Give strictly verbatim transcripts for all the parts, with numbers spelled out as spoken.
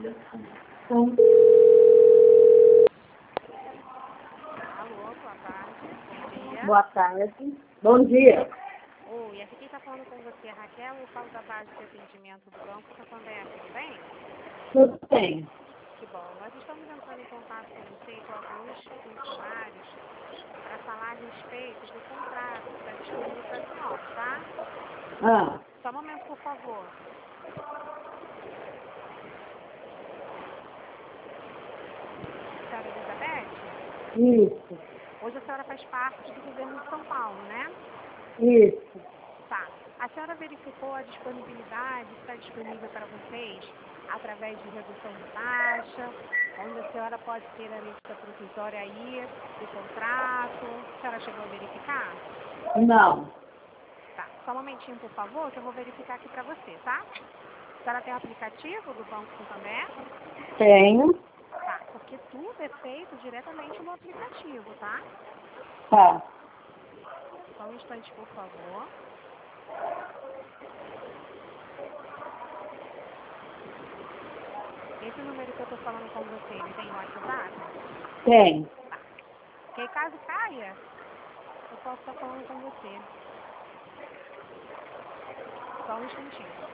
Então, Alô, boa tarde. Bom dia. boa tarde. Bom dia. Oi, aqui quem está falando com você é a Raquel, eu falo da base de atendimento do Banco Santander, tudo bem? Tudo bem. Que bom. Nós estamos entrando em contato com você e com alguns funcionários para falar a respeito do contrato que está disponível para a senhora, tá? Ah, Só um momento, por favor. Senhora Elizabeth, isso, hoje a senhora faz parte do governo de São Paulo, né? isso. Tá. A senhora verificou a disponibilidade que está disponível para vocês através de redução de taxa, onde a senhora pode ter a medida provisória aí do contrato. A senhora chegou a verificar? Não, Tá. Só um momentinho, por favor, que eu vou verificar aqui para você, tá? A senhora tem o aplicativo do Banco Santander? tenho. Tá. Porque tudo é feito diretamente no aplicativo, tá? Tá. Só um instante, por favor. Esse número que eu estou falando com você, ele tem WhatsApp? Tem. Tá. Porque caso caia, eu posso estar falando com você. Só um instantinho.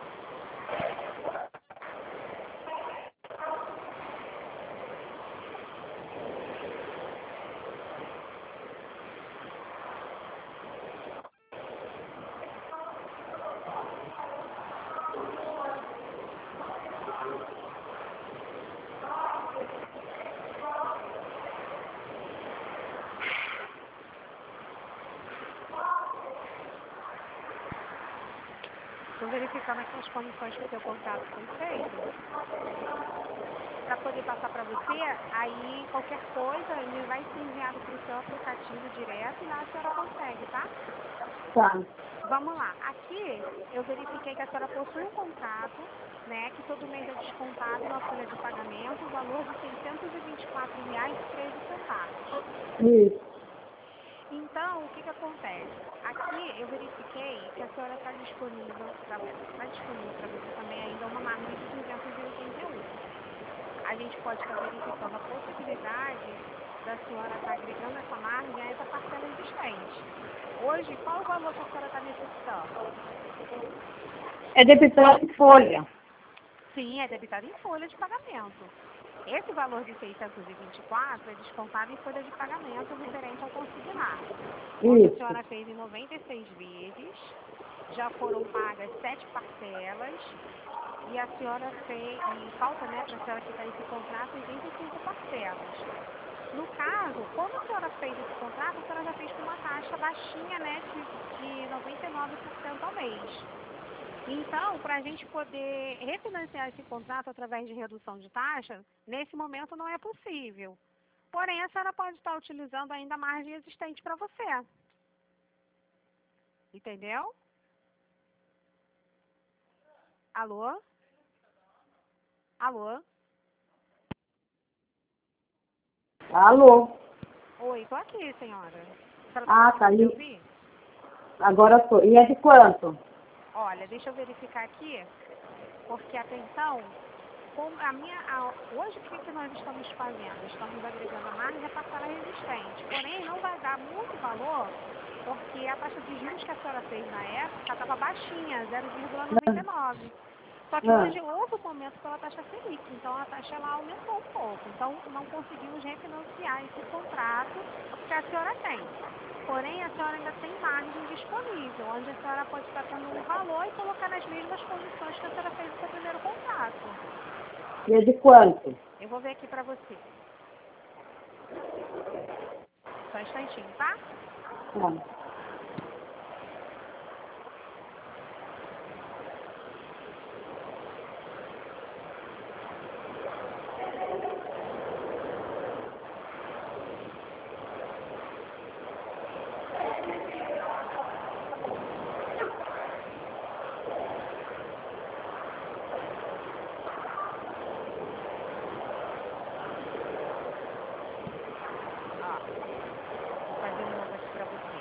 Estou verificando aqui as condições que o seu contrato foi feito. Para poder passar para você, aí qualquer coisa, ele vai ser enviado para o seu aplicativo direto e lá a senhora consegue, tá? Tá. Vamos lá. Aqui eu verifiquei que a senhora possui um contrato, né, que todo mês é descontado na folha de pagamento o valor de seiscentos e vinte e quatro reais e treze centavos. Isso. Então, o que que acontece? Aqui eu verifiquei que a senhora está disponível para está disponível para você também ainda uma margem de duzentos e oitenta e um. A gente pode estar verificando a possibilidade da senhora estar agregando essa margem a essa parcela existente. Hoje, qual o valor que a senhora está necessitando? É debitado em folha. Sim, é debitado em folha de pagamento. Esse valor de seiscentos e vinte e quatro é descontado em folha de pagamento referente ao consignado, onde a Isso. senhora fez em noventa e seis vezes, já foram pagas sete parcelas, e a senhora fez, e falta, né, para a senhora quitar esse contrato, oitenta e cinco parcelas. No caso, como a senhora fez esse contrato, a senhora já fez com uma taxa baixinha, né, de, de noventa e nove por cento ao mês. Então, para a gente poder refinanciar esse contrato através de redução de taxa, nesse momento não é possível. Porém, a senhora pode estar utilizando ainda a margem existente para você. Entendeu? Alô? Alô? Alô? Oi, estou aqui, senhora. A senhora está Ah, tá conseguindo me aí. ouvir? Agora tô. E é de quanto? Olha, deixa eu verificar aqui, porque atenção, com a minha, a, hoje o que, que nós estamos fazendo? Estamos agregando a margem à parcela resistente. Porém, não vai dar muito valor, porque a taxa de juros que a senhora fez na época estava baixinha, zero vírgula noventa e nove. Só que Ah, hoje houve um momento pela taxa Selic, então a taxa ela aumentou um pouco. Então não conseguimos refinanciar esse contrato que a senhora tem. Porém, a senhora ainda tem margem disponível, onde a senhora pode estar tendo um valor e colocar nas mesmas condições que a senhora fez no seu primeiro contrato. e é de quanto? Eu vou ver aqui pra você. Só um instantinho, tá? Tá. Ó, vou fazer um novo aqui pra você.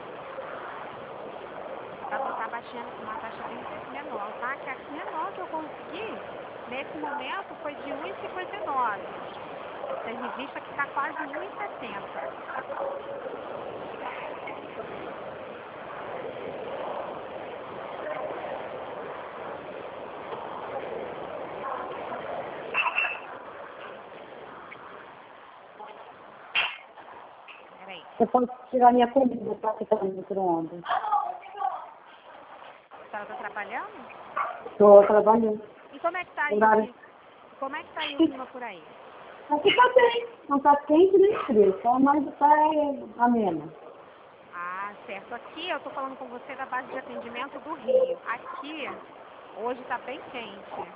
Pra botar baixinha, uma taxa bem menor, tá? Que a menor que eu consegui Nesse momento foi de um e cinquenta e nove. Tem revista que está quase um e sessenta. Peraí. Você pode tirar minha comida para ficar no micro-ondas. A senhora está trabalhando? Estou trabalhando. E como é que tá aí? Horário. Como é que tá aí o clima por aí? Aqui tá bem. Não tá quente nem frio, só mais tá ameno. Ah, certo. Aqui eu tô falando com você da base de atendimento do Rio. Aqui, hoje tá bem quente.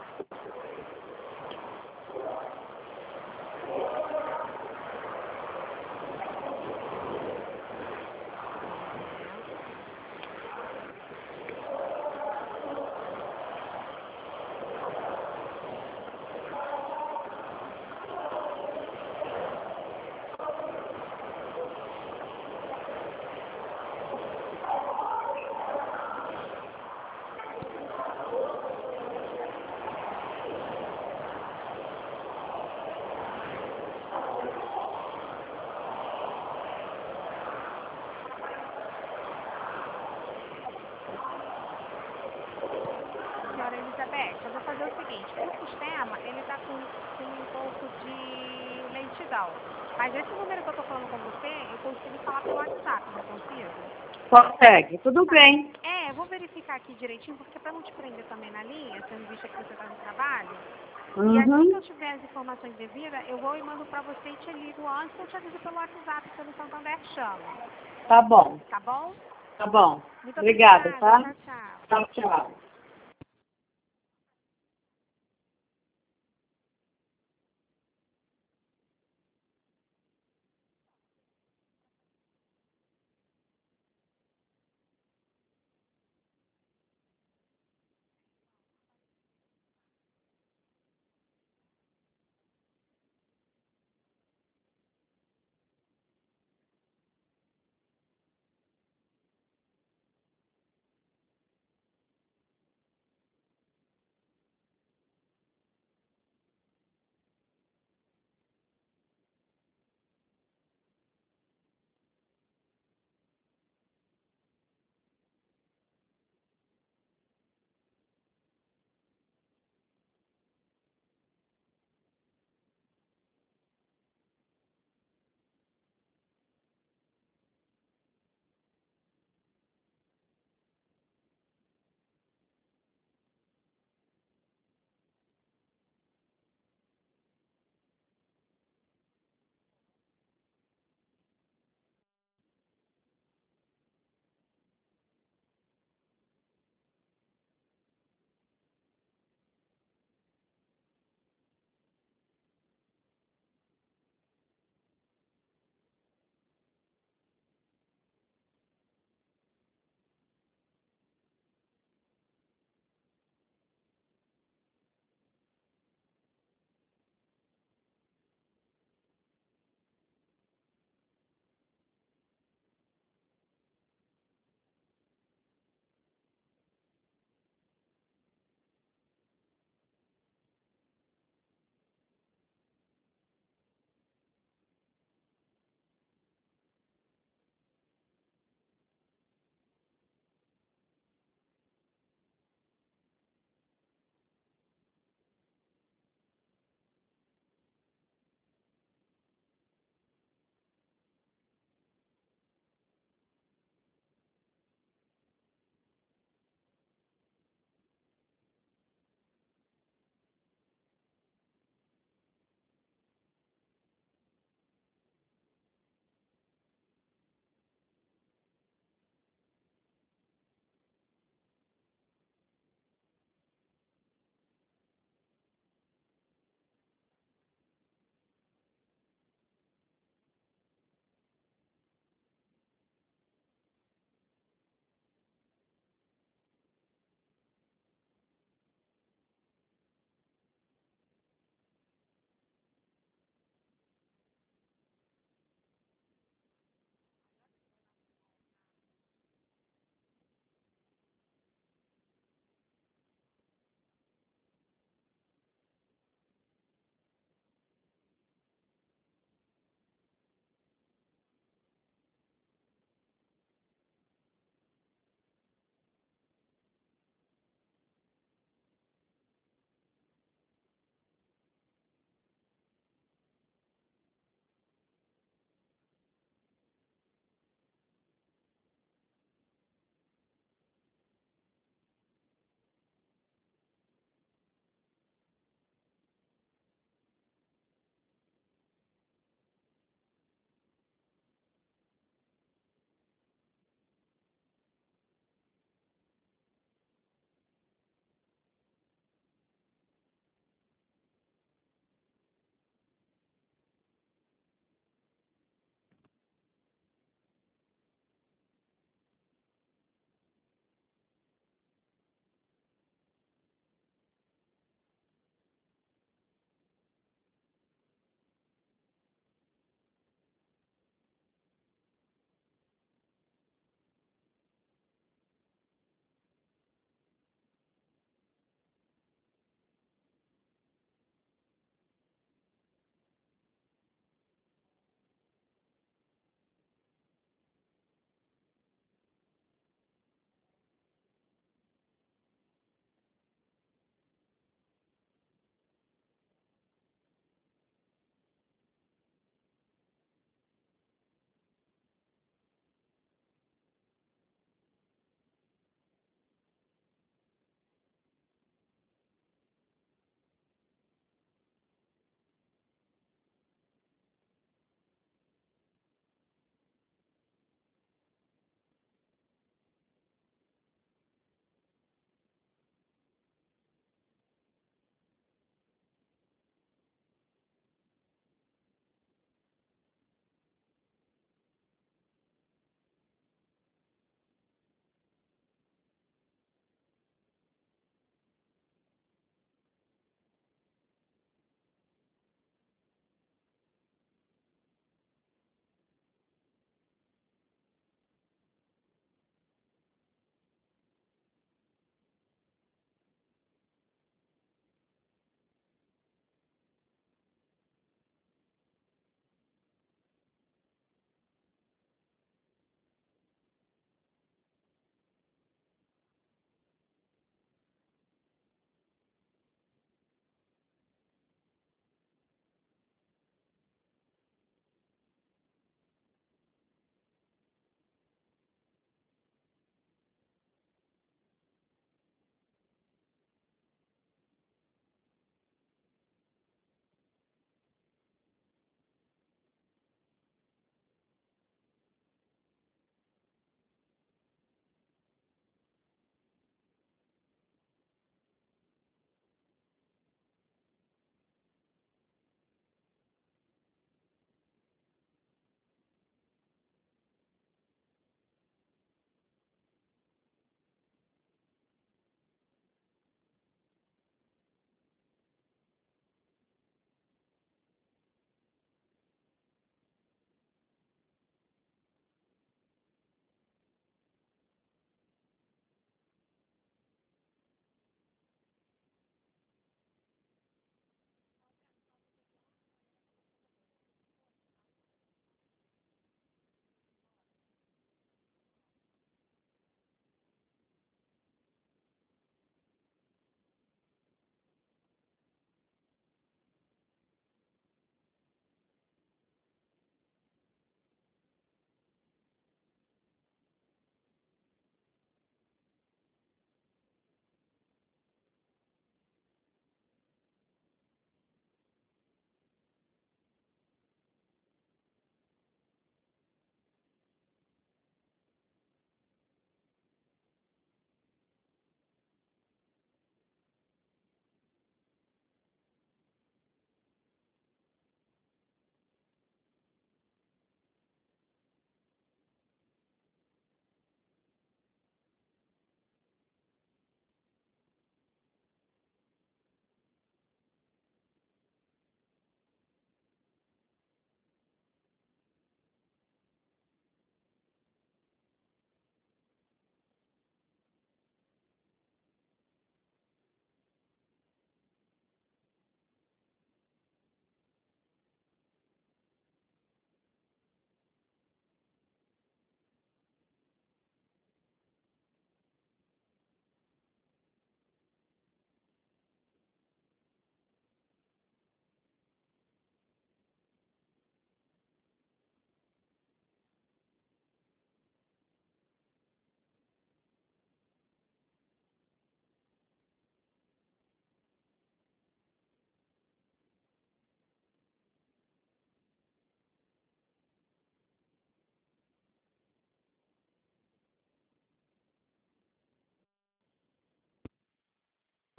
Senhora Elizabeth, eu vou fazer o seguinte, o sistema, ele tá com, com um pouco de lentidão. Mas esse número que eu tô falando com você, eu consigo falar pelo WhatsApp, não consigo? Consegue, tudo bem. É, eu vou verificar aqui direitinho, porque para não te prender também na linha, tendo visto que você está no trabalho, e assim que Uhum. eu tiver as informações devidas, eu vou e mando para você e te ligo antes, eu te aviso pelo WhatsApp, pelo Santander chama. Tá bom, Tá bom? tá bom. Muito Obrigada, obrigada. tá? Tchau, tchau. Tchau, tchau.